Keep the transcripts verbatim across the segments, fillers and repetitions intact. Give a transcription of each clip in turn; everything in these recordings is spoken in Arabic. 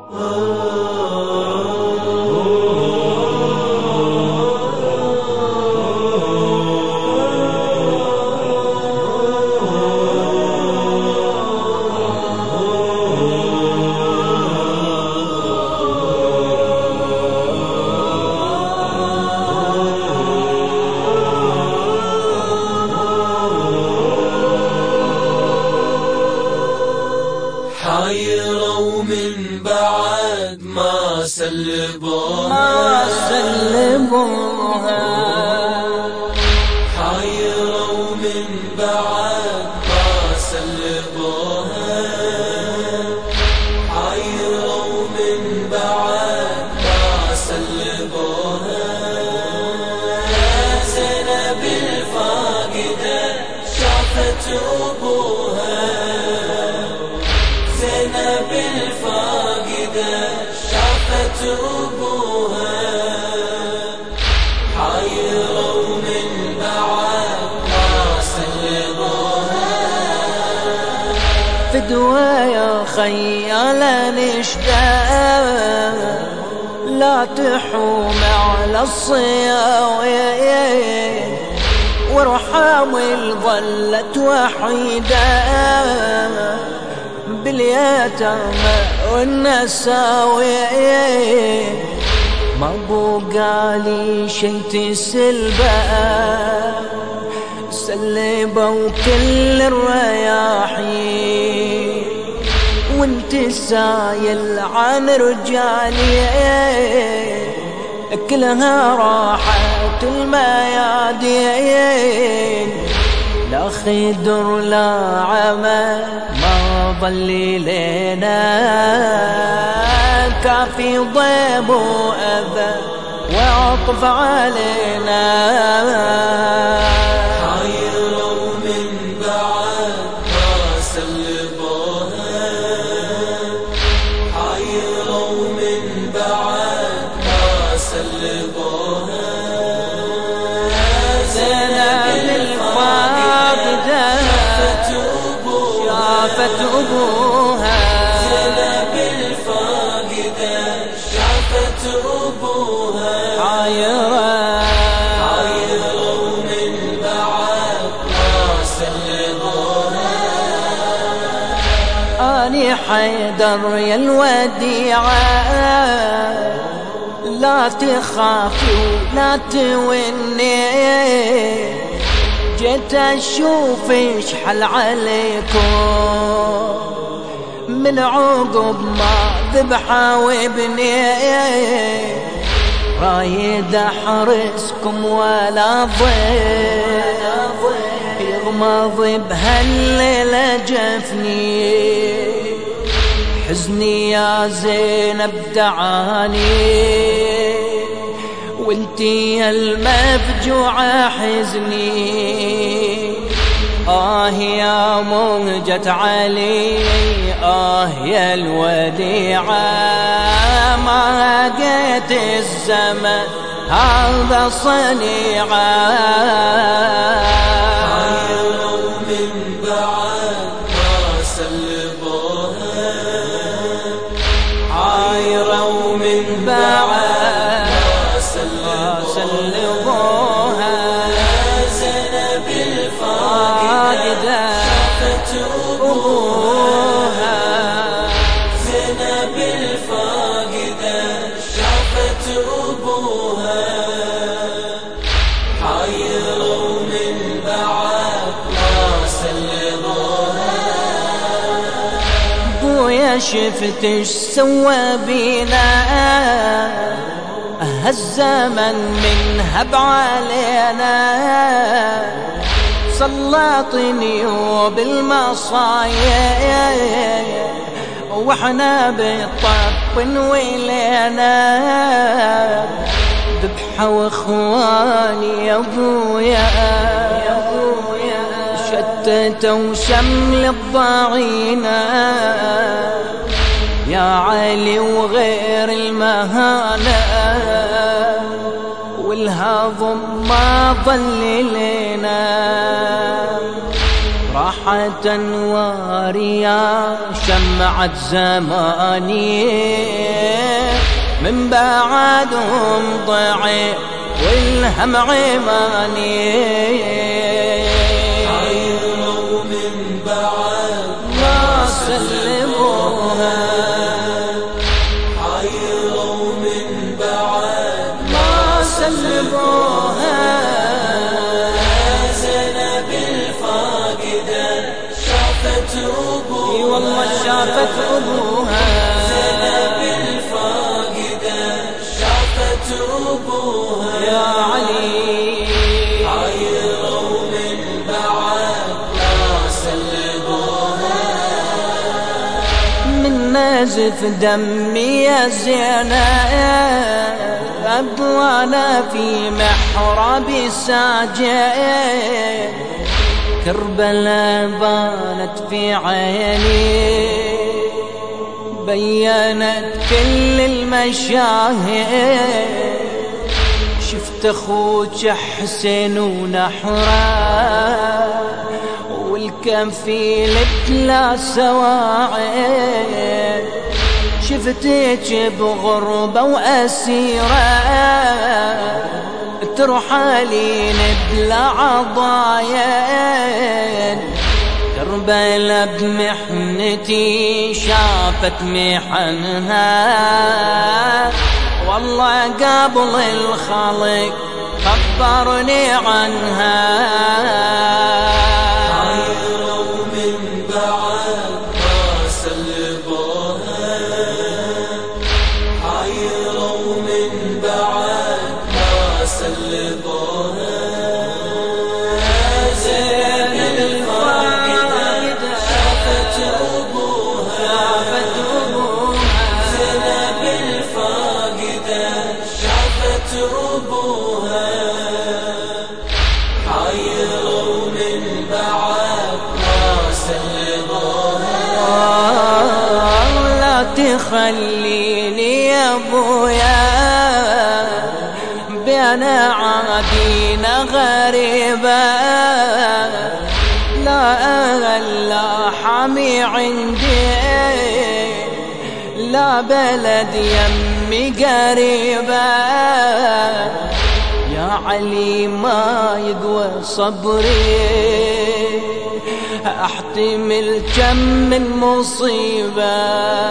حيروا من بعد ما سلبوها ما سلبوها حيروا من بعد ما سلبوها حيروا من بعد ما سلبوها زينب الفاقدة شافت أبوها زينب الفاقدة شافت أبوها حيروا من بعد ما سلبوها فدوى يا خيال نشدة لا تحوم على الصياوين وارحمل ظلت وحيدة باليتامى والنساوين ما بقالي شي تسلبه سلبوا كل الرياحين وانت سايل عن رجالي كلها راحت الميادين لا خدر لا عمى ما ظلي لنا كافي ضيب وأذى وعطف علينا حيروا من بعد ما سلبوها حيروا من بعد ما سلبوها زينب الفاقدة شافت أبوها زينب الفاقدة شافت أبوها حيرة حيروا من بعد ما سلبوها أني حيدر يا الوديعة لا تخافي ولا توني جيت أشوف شحال عليكم من عقب ما ذبحة وابني رايد أحرسكم ولا ضيف يغمض بهالليلة جفني حزني يا زينب دعاني وانتي يا المفجوعة حزني آه يا موجة علي آه يا الوديعة ما لقيت الزمن هذا صنيعة حيروا من بعد ما سلبوها حيروا من بعد ما سلبوها زينب الفاقدة شافت أبوها زينب الفاقدة شافت أبوها حيروا من بعد ما سلبوها بويا شفت ايش سوى بينا هالزمن من هب علينا سلطني وبالمصايب واحنا بالطب ولينا ذبحة واخواني يا ابويا شتتوا شمل الضعينة يا علي وغير المهانة والهضم ما ظل لنا راحت أنواريا شمعت زماني من بعدهم ضعي والهم عماني حيروا من بعد ما سلموها حيروا من بعد ما سلموها زينب الفاقدة شافت أبوها اي والله شافت أبوها زينب الفاقدة شافت أبوها يا علي حيروا من بعد ما سلموها من نزف دمي يا زينب وانا في محرابي ساجد كربلاء بانت في عيني بينت كل المشاهد شفت اخوك حسين ونحره والكفيل بلا سواعد شفتك بغربة وأسيرة ترحلين بلا عضايا كربلاء بمحنتي شافت محنها والله قبل الخلق خبرني عنها حيروا من بعد ما سلموها حيروا من بعد ما سلموها زينب الفاقدة شافت أبوها زينب الفاقدة شافت أبوها حيروا من بعد ما سلموها لا تخليني يا ابويا بين عادينا غريبة لا أغلى حمي عندي لا بلد يمي قريبة يا علي ما يقوى صبري احتمل كم من مصيبة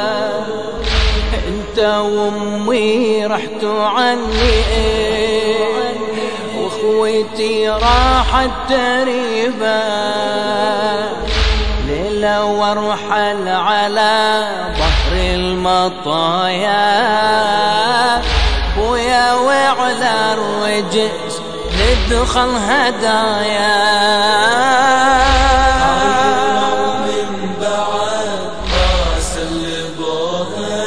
انت وامي رحتوا عني واخوتي راحت تريبة ليلة وارحل على ظهر المطايا بويا وعلى الرجس ندخل هدايا حيروا من بعد ما سلموها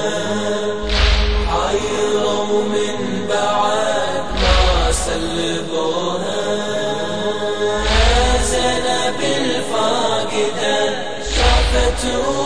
حيروا من بعد ما سلموها زينب الفاقدة شافت